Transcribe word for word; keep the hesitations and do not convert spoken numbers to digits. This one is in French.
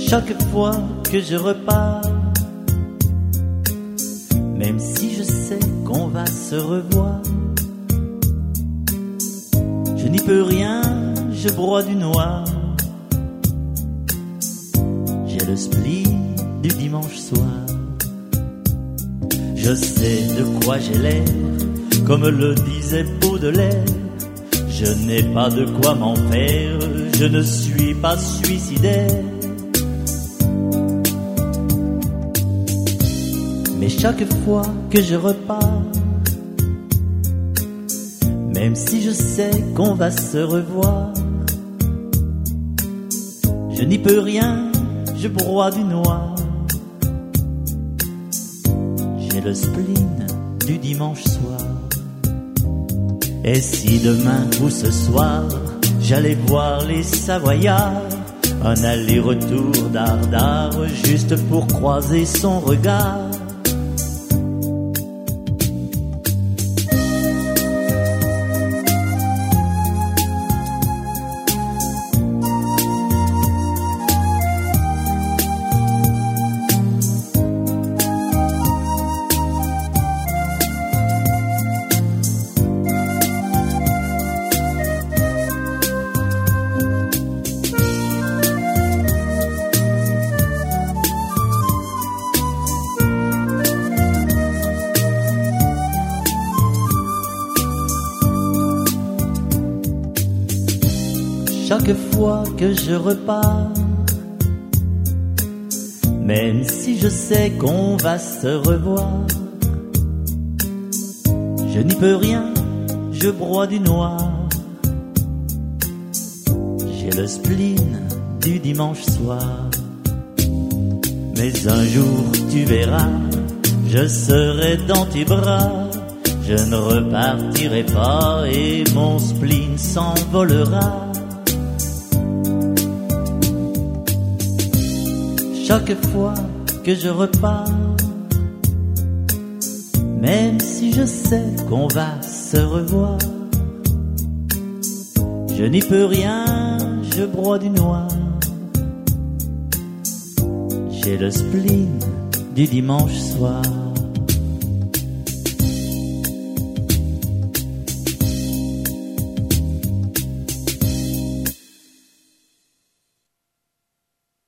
Chaque fois que je repars, même si je sais qu'on va se revoir, je n'y peux rien, je broie du noir. J'ai le spleen du dimanche soir. Je sais de quoi j'ai l'air, comme le disait Baudelaire. Je n'ai pas de quoi m'en faire, je ne suis pas suicidaire. Mais chaque fois que je repars, même si je sais qu'on va se revoir, je n'y peux rien, je broie du noir. J'ai le spleen du dimanche soir. Et si demain ou ce soir, j'allais voir les Savoyards, un aller-retour dardard, juste pour croiser son regard. Chaque fois que je repars, même si je sais qu'on va se revoir, je n'y peux rien, je broie du noir. J'ai le spleen du dimanche soir. Mais un jour tu verras, je serai dans tes bras. Je ne repartirai pas et mon spleen s'envolera. Chaque fois que je repars, même si je sais qu'on va se revoir, je n'y peux rien, je broie du noir. J'ai le spleen du dimanche soir.